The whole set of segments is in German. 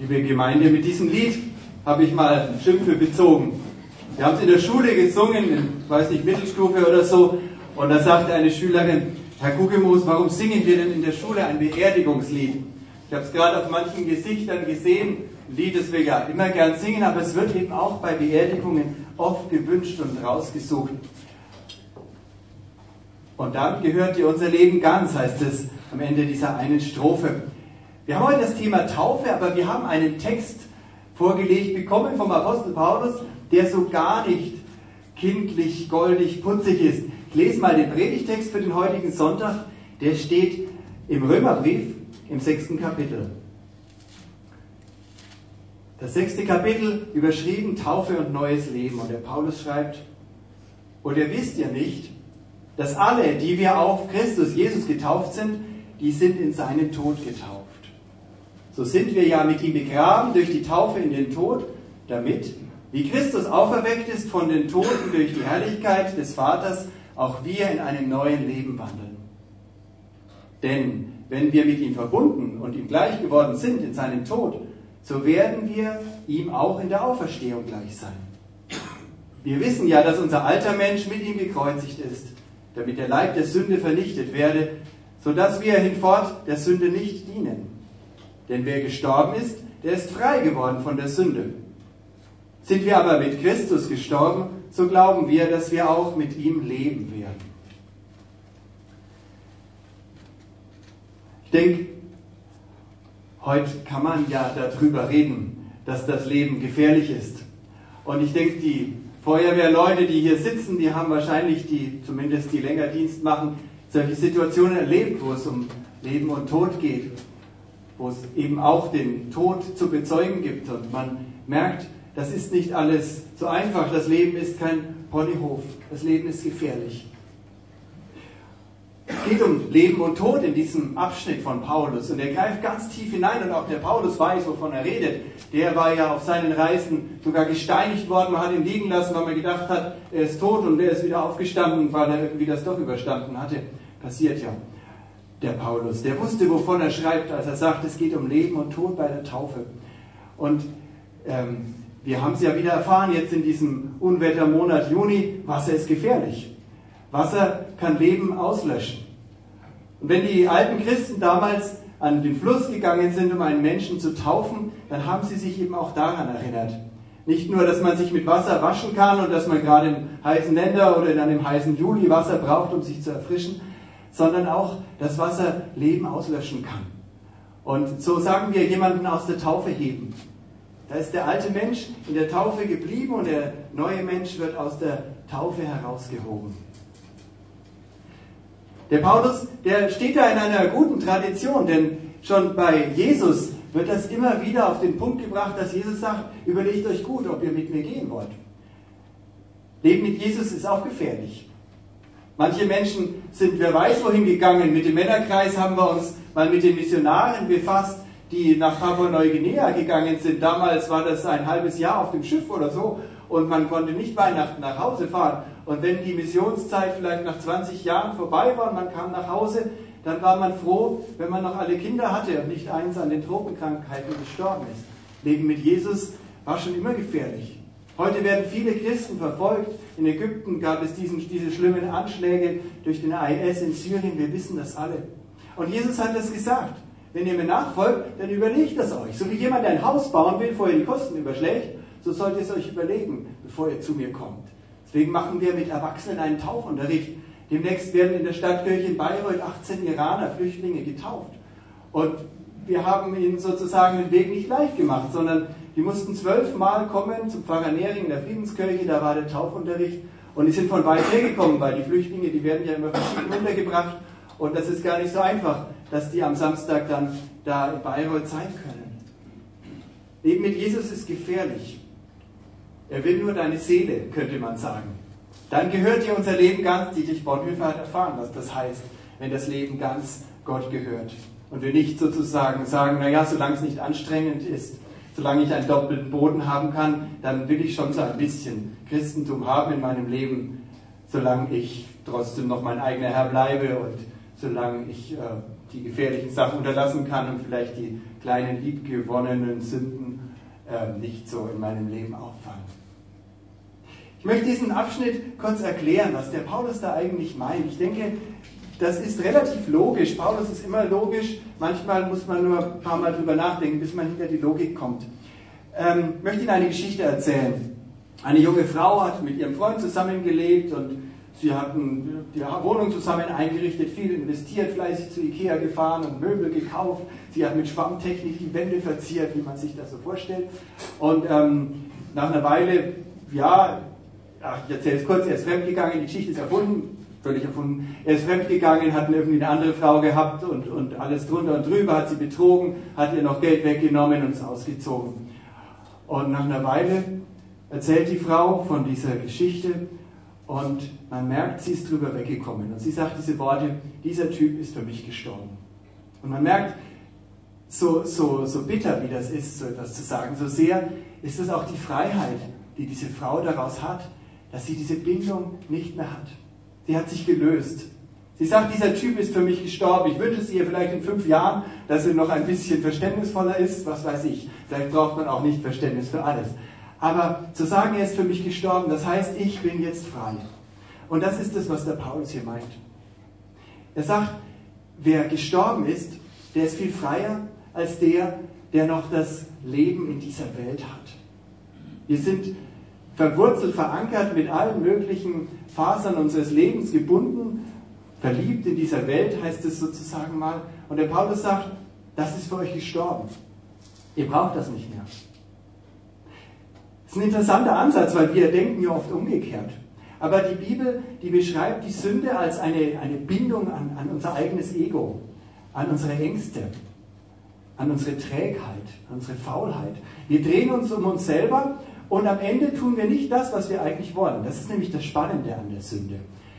Liebe Gemeinde, mit diesem Lied habe ich mal Schimpfe bezogen. Wir haben es in der Schule gesungen, in, Mittelstufe oder so, und da sagte eine Schülerin: Herr Guggemoos, warum singen wir denn in der Schule ein Beerdigungslied? Ich habe es gerade auf manchen Gesichtern gesehen, ein Lied, das wir ja immer gern singen, aber es wird eben auch bei Beerdigungen oft gewünscht und rausgesucht. Und dann gehört dir unser Leben ganz, heißt es am Ende dieser einen Strophe. Wir haben heute das Thema Taufe, aber wir haben einen Text vorgelegt bekommen vom Apostel Paulus, der so gar nicht kindlich, goldig, putzig ist. Ich lese mal den Predigtext für den heutigen Sonntag. Der steht im Römerbrief im 6. Kapitel. Das 6. Kapitel, überschrieben Taufe und neues Leben. Und der Paulus schreibt: Und ihr wisst ja nicht, dass alle, die wir auf Christus Jesus getauft sind, die sind in seinen Tod getauft. So sind wir ja mit ihm begraben durch die Taufe in den Tod, damit, wie Christus auferweckt ist von den Toten durch die Herrlichkeit des Vaters, auch wir in einem neuen Leben wandeln. Denn wenn wir mit ihm verbunden und ihm gleich geworden sind in seinem Tod, so werden wir ihm auch in der Auferstehung gleich sein. Wir wissen ja, dass unser alter Mensch mit ihm gekreuzigt ist, damit der Leib der Sünde vernichtet werde, sodass wir hinfort der Sünde nicht dienen. Denn wer gestorben ist, der ist frei geworden von der Sünde. Sind wir aber mit Christus gestorben, so glauben wir, dass wir auch mit ihm leben werden. Ich denke, heute kann man ja darüber reden, dass das Leben gefährlich ist. Und ich denke, die Feuerwehrleute, die hier sitzen, die haben wahrscheinlich, zumindest die länger Dienst machen, solche Situationen erlebt, wo es um Leben und Tod geht, wo es eben auch den Tod zu bezeugen gibt. Und man merkt, das ist nicht alles so einfach. Das Leben ist kein Ponyhof. Das Leben ist gefährlich. Es geht um Leben und Tod in diesem Abschnitt von Paulus. Und er greift ganz tief hinein. Und auch der Paulus weiß, wovon er redet. Der war ja auf seinen Reisen sogar gesteinigt worden. Man hat ihn liegen lassen, weil man gedacht hat, er ist tot und er ist wieder aufgestanden, weil er irgendwie das doch überstanden hatte. Passiert ja. Der Paulus, der wusste, wovon er schreibt, als er sagt, es geht um Leben und Tod bei der Taufe. Und wir haben es ja wieder erfahren, jetzt in diesem Unwettermonat Juni, Wasser ist gefährlich. Wasser kann Leben auslöschen. Und wenn die alten Christen damals an den Fluss gegangen sind, um einen Menschen zu taufen, dann haben sie sich eben auch daran erinnert. Nicht nur, dass man sich mit Wasser waschen kann und dass man gerade in heißen Ländern oder in einem heißen Juli Wasser braucht, um sich zu erfrischen, sondern auch, dass Wasser Leben auslöschen kann. Und so sagen wir, jemanden aus der Taufe heben. Da ist der alte Mensch in der Taufe geblieben und der neue Mensch wird aus der Taufe herausgehoben. Der Paulus, der steht da in einer guten Tradition, denn schon bei Jesus wird das immer wieder auf den Punkt gebracht, dass Jesus sagt, überlegt euch gut, ob ihr mit mir gehen wollt. Leben mit Jesus ist auch gefährlich. Manche Menschen sind, wer weiß wohin gegangen. Mit dem Männerkreis haben wir uns mal mit den Missionaren befasst, die nach Papua-Neuguinea gegangen sind. Damals war das ein halbes Jahr auf dem Schiff oder so und man konnte nicht Weihnachten nach Hause fahren. Und wenn die Missionszeit vielleicht nach 20 Jahren vorbei war und man kam nach Hause, dann war man froh, wenn man noch alle Kinder hatte und nicht eins an den Tropenkrankheiten gestorben ist. Leben mit Jesus war schon immer gefährlich. Heute werden viele Christen verfolgt. In Ägypten gab es diese schlimmen Anschläge durch den IS in Syrien. Wir wissen das alle. Und Jesus hat das gesagt. Wenn ihr mir nachfolgt, dann überlegt das euch. So wie jemand ein Haus bauen will, bevor er die Kosten überschlägt, so sollt ihr es euch überlegen, bevor ihr zu mir kommt. Deswegen machen wir mit Erwachsenen einen Taufunterricht. Demnächst werden in der Stadtkirche in Bayreuth 18 Iraner, Flüchtlinge, getauft. Und wir haben ihnen sozusagen den Weg nicht leicht gemacht, sondern die mussten 12 Mal kommen zum Pfarrer Nehring in der Friedenskirche, da war der Taufunterricht. Und die sind von weit hergekommen, weil die Flüchtlinge, die werden ja immer verschieden untergebracht. Und das ist gar nicht so einfach, dass die am Samstag dann da in Bayreuth sein können. Leben mit Jesus ist gefährlich. Er will nur deine Seele, könnte man sagen. Dann gehört dir unser Leben ganz. Dietrich Bonhoeffer hat erfahren, was das heißt, wenn das Leben ganz Gott gehört. Und wir nicht sozusagen sagen, naja, solange es nicht anstrengend ist, solange ich einen doppelten Boden haben kann, dann will ich schon so ein bisschen Christentum haben in meinem Leben, solange ich trotzdem noch mein eigener Herr bleibe und solange ich die gefährlichen Sachen unterlassen kann und vielleicht die kleinen liebgewonnenen Sünden nicht so in meinem Leben auffallen. Ich möchte diesen Abschnitt kurz erklären, was der Paulus da eigentlich meint. Ich denke, das ist relativ logisch. Paulus ist immer logisch. Manchmal muss man nur ein paar Mal drüber nachdenken, bis man hinter die Logik kommt. Ich möchte Ihnen eine Geschichte erzählen. Eine junge Frau hat mit ihrem Freund zusammengelebt und sie hatten die Wohnung zusammen eingerichtet, viel investiert, fleißig zu Ikea gefahren und Möbel gekauft. Sie hat mit Schwammtechnik die Wände verziert, wie man sich das so vorstellt. Und nach einer Weile, ich erzähle es kurz, er ist fremdgegangen, die Geschichte ist erfunden, völlig erfunden. Er ist fremdgegangen, hat irgendwie eine andere Frau gehabt und alles drunter und drüber, hat sie betrogen, hat ihr noch Geld weggenommen und ist ausgezogen. Und nach einer Weile erzählt die Frau von dieser Geschichte und man merkt, sie ist drüber weggekommen. Und sie sagt diese Worte, dieser Typ ist für mich gestorben. Und man merkt, so bitter wie das ist, so etwas zu sagen, so sehr ist es auch die Freiheit, die diese Frau daraus hat, dass sie diese Bindung nicht mehr hat. Sie hat sich gelöst. Sie sagt, dieser Typ ist für mich gestorben. Ich wünsche es ihr vielleicht in 5 Jahren, dass sie noch ein bisschen verständnisvoller ist. Was weiß ich. Vielleicht braucht man auch nicht Verständnis für alles. Aber zu sagen, er ist für mich gestorben, das heißt, ich bin jetzt frei. Und das ist es, was der Paulus hier meint. Er sagt, wer gestorben ist, der ist viel freier als der noch das Leben in dieser Welt hat. Wir sind verwurzelt, verankert, mit allen möglichen Fasern unseres Lebens gebunden, verliebt in dieser Welt, heißt es sozusagen mal. Und der Paulus sagt, das ist für euch gestorben. Ihr braucht das nicht mehr. Das ist ein interessanter Ansatz, weil wir denken ja oft umgekehrt. Aber die Bibel, die beschreibt die Sünde als eine Bindung an unser eigenes Ego, an unsere Ängste, an unsere Trägheit, an unsere Faulheit. Wir drehen uns um uns selber und am Ende tun wir nicht das, was wir eigentlich wollen. Das ist nämlich das Spannende an der Sünde.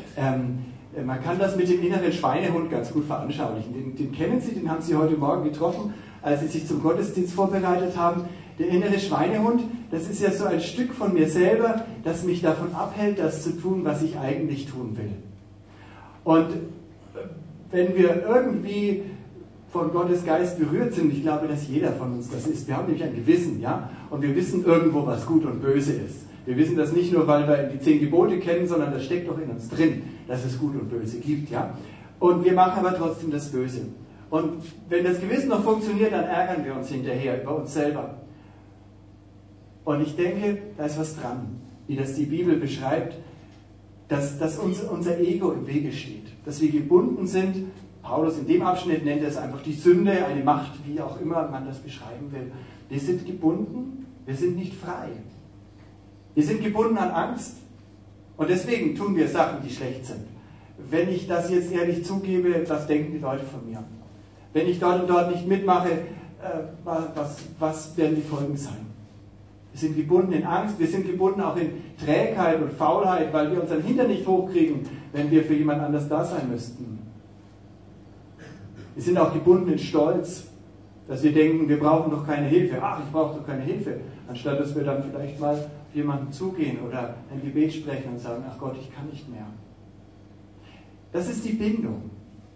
Man kann das mit dem inneren Schweinehund ganz gut veranschaulichen. Den kennen Sie, den haben Sie heute Morgen getroffen, als Sie sich zum Gottesdienst vorbereitet haben. Der innere Schweinehund, das ist ja so ein Stück von mir selber, das mich davon abhält, das zu tun, was ich eigentlich tun will. Und wenn wir irgendwie von Gottes Geist berührt sind, ich glaube, dass jeder von uns das ist. Wir haben nämlich ein Gewissen, ja, und wir wissen irgendwo, was gut und böse ist. Wir wissen das nicht nur, weil wir die 10 Gebote kennen, sondern das steckt doch in uns drin, dass es gut und böse gibt, ja. Und wir machen aber trotzdem das Böse. Und wenn das Gewissen noch funktioniert, dann ärgern wir uns hinterher über uns selber. Und ich denke, da ist was dran, wie das die Bibel beschreibt, dass unser Ego im Wege steht, dass wir gebunden sind. Paulus in dem Abschnitt nennt es einfach die Sünde, eine Macht, wie auch immer man das beschreiben will. Wir sind gebunden, wir sind nicht frei. Wir sind gebunden an Angst und deswegen tun wir Sachen, die schlecht sind. Wenn ich das jetzt ehrlich zugebe, was denken die Leute von mir? Wenn ich dort und dort nicht mitmache, was werden die Folgen sein? Wir sind gebunden in Angst, wir sind gebunden auch in Trägheit und Faulheit, weil wir unseren Hintern nicht hochkriegen, wenn wir für jemand anders da sein müssten. Wir sind auch gebunden in Stolz, dass wir denken, wir brauchen doch keine Hilfe. Ach, ich brauche doch keine Hilfe. Anstatt dass wir dann vielleicht mal auf jemanden zugehen oder ein Gebet sprechen und sagen, ach Gott, ich kann nicht mehr. Das ist die Bindung.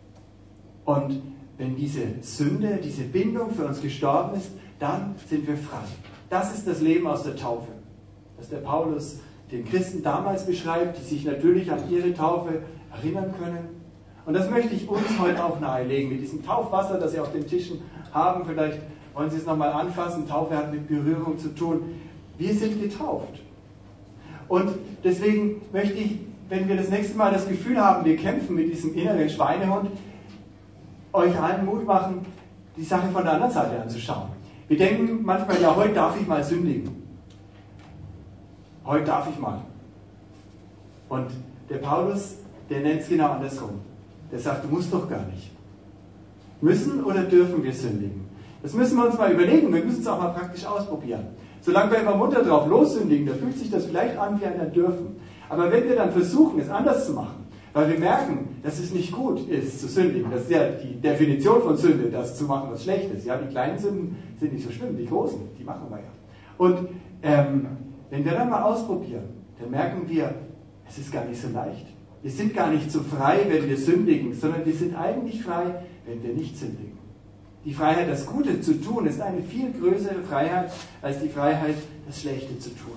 Und wenn diese Sünde, diese Bindung für uns gestorben ist, dann sind wir frei. Das ist das Leben aus der Taufe, das der Paulus den Christen damals beschreibt, die sich natürlich an ihre Taufe erinnern können. Und das möchte ich uns heute auch nahelegen, mit diesem Taufwasser, das Sie auf den Tischen haben. Vielleicht wollen Sie es nochmal anfassen. Taufe hat mit Berührung zu tun. Wir sind getauft. Und deswegen möchte ich, wenn wir das nächste Mal das Gefühl haben, wir kämpfen mit diesem inneren Schweinehund, euch allen Mut machen, die Sache von der anderen Seite anzuschauen. Wir denken manchmal, ja, heute darf ich mal sündigen. Heute darf ich mal. Und der Paulus, der nennt es genau andersrum. Der sagt, du musst doch gar nicht. Müssen oder dürfen wir sündigen? Das müssen wir uns mal überlegen. Wir müssen es auch mal praktisch ausprobieren. Solange wir immer munter drauf lossündigen, da fühlt sich das vielleicht an wie ein Dürfen. Aber wenn wir dann versuchen, es anders zu machen, weil wir merken, dass es nicht gut ist zu sündigen, das ist ja die Definition von Sünde, das zu machen, was schlecht ist. Ja, die kleinen Sünden sind nicht so schlimm, die großen, die machen wir ja. Und wenn wir dann mal ausprobieren, dann merken wir, es ist gar nicht so leicht. Wir sind gar nicht so frei, wenn wir sündigen, sondern wir sind eigentlich frei, wenn wir nicht sündigen. Die Freiheit, das Gute zu tun, ist eine viel größere Freiheit als die Freiheit, das Schlechte zu tun.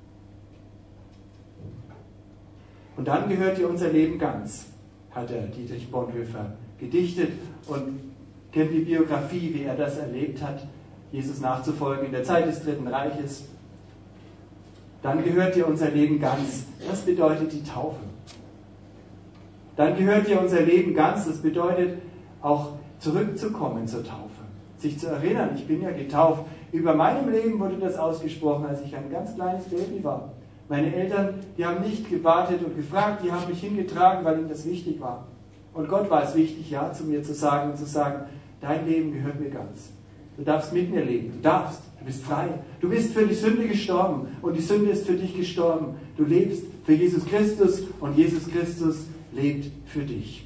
Und dann gehört dir unser Leben ganz, hat der Dietrich Bonhoeffer gedichtet und kennt die Biografie, wie er das erlebt hat, Jesus nachzufolgen in der Zeit des Dritten Reiches. Dann gehört dir unser Leben ganz. Das bedeutet die Taufe. Dann gehört dir unser Leben ganz. Das bedeutet auch zurückzukommen zur Taufe. Sich zu erinnern, ich bin ja getauft. Über meinem Leben wurde das ausgesprochen, als ich ein ganz kleines Baby war. Meine Eltern, die haben nicht gewartet und gefragt, die haben mich hingetragen, weil ihnen das wichtig war. Und Gott war es wichtig, ja zu mir zu sagen und zu sagen, dein Leben gehört mir ganz. Du darfst mit mir leben. Du darfst. Du bist frei. Du bist für die Sünde gestorben und die Sünde ist für dich gestorben. Du lebst für Jesus Christus und Jesus Christus lebt für dich.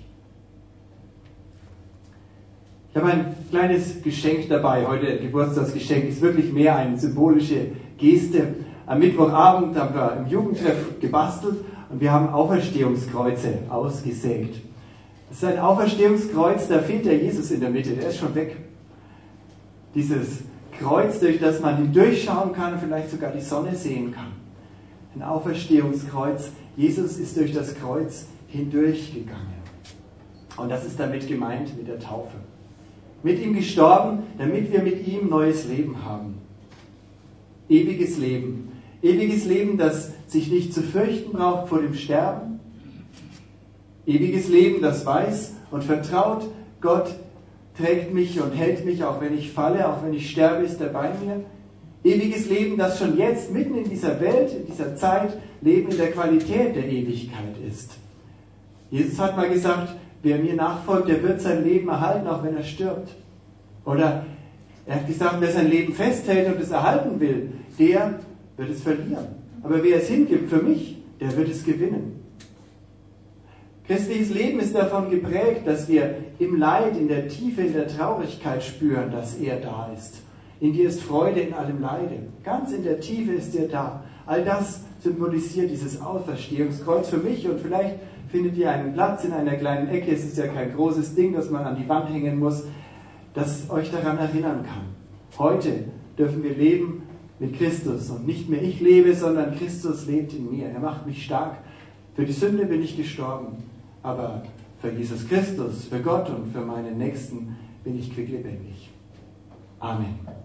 Ich habe ein kleines Geschenk dabei. Heute Geburtstagsgeschenk ist wirklich mehr eine symbolische Geste. Am Mittwochabend haben wir im Jugendtreff gebastelt und wir haben Auferstehungskreuze ausgesägt. Das ist ein Auferstehungskreuz, da fehlt der Jesus in der Mitte, der ist schon weg. Dieses Kreuz, durch das man hindurchschauen kann und vielleicht sogar die Sonne sehen kann. Ein Auferstehungskreuz. Jesus ist durch das Kreuz hindurchgegangen. Und das ist damit gemeint mit der Taufe. Mit ihm gestorben, damit wir mit ihm neues Leben haben. Ewiges Leben. Ewiges Leben, das sich nicht zu fürchten braucht vor dem Sterben. Ewiges Leben, das weiß und vertraut, Gott trägt mich und hält mich, auch wenn ich falle, auch wenn ich sterbe, ist er bei mir. Ewiges Leben, das schon jetzt mitten in dieser Welt, in dieser Zeit, Leben in der Qualität der Ewigkeit ist. Jesus hat mal gesagt, wer mir nachfolgt, der wird sein Leben erhalten, auch wenn er stirbt. Oder er hat gesagt, wer sein Leben festhält und es erhalten will, der wird es verlieren. Aber wer es hingibt für mich, der wird es gewinnen. Christliches Leben ist davon geprägt, dass wir im Leid, in der Tiefe, in der Traurigkeit spüren, dass er da ist. In dir ist Freude in allem Leide. Ganz in der Tiefe ist er da. All das symbolisiert dieses Auferstehungskreuz für mich und vielleicht findet ihr einen Platz in einer kleinen Ecke. Es ist ja kein großes Ding, das man an die Wand hängen muss, das euch daran erinnern kann. Heute dürfen wir leben mit Christus und nicht mehr ich lebe, sondern Christus lebt in mir. Er macht mich stark. Für die Sünde bin ich gestorben. Aber für Jesus Christus, für Gott und für meinen Nächsten bin ich quicklebendig. Amen.